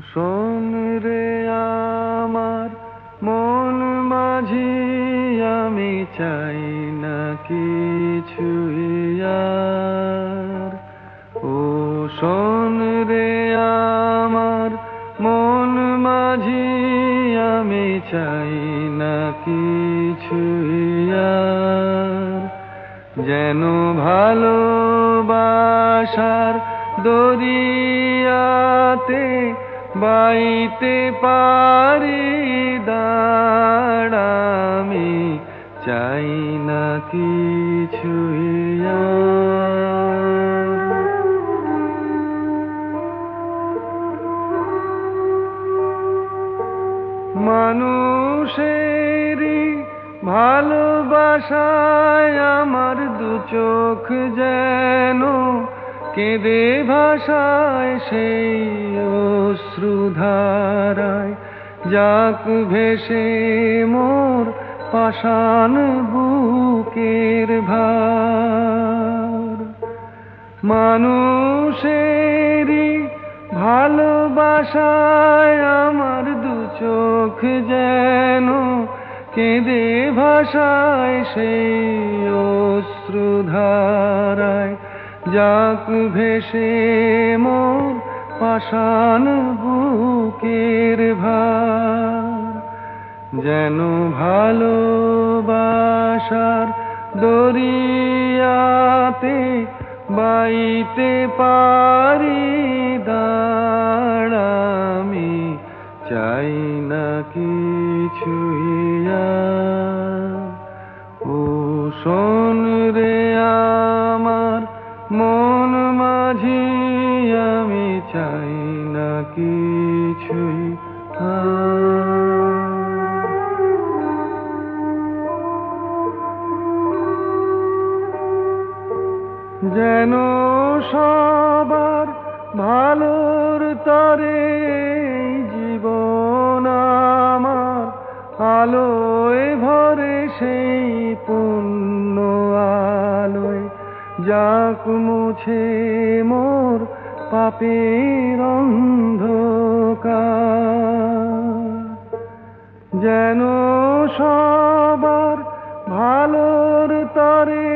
শোন রে আমার মন মাঝি, আমি চাই না কিছুই আর। ও শোন রে আমার মন মাঝি, আমি চাই না কিছুই আর। যেন ভালোবাসার দরিয়াতে বাইতে পারি দাঁড়, আমি চাই না কিছুই আর। মানুষেরই ভালোবাসায় আমার দু চোখ যেন কেঁদে ভাষায় সেই অশ্রুধারায়, যাক ভেসে মোর পাষাণ বুকের ভার। মানুষেরই ভালোবাসায় আমার দু চোখ যেন কেঁদে ভাষায় সেই অশ্রুধারায়, যাক ভেসে মোর পাষাণ বুকের ভার। যেন ভালোবাসার দরিয়াতে বাইতে পারি দাঁড়, আমি চাই না কিছুই আর। ও শোন রে আমার মন মাঝি, আমি চাই না কিছুই আর। যেন সবার ভালোর তরে জীবন আমার আলোয় ভরে সেই পুণ্য আলোয়, যাক মুছে মোর পাপের অন্ধকার। যেন সবার ভালোর তরে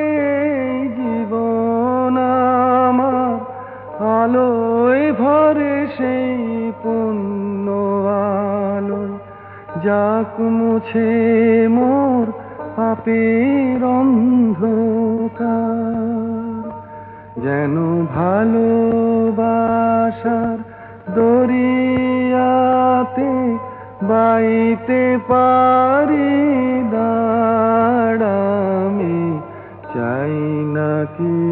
জীবন আমার আলোয় ভরে সেই পুণ্য আলোয়, যাক মুছে মোর পাপের অন্ধকার। যেন ভালোবাসার দরিয়াতে বাইতে পারি দাঁড়, আমি চাই না কি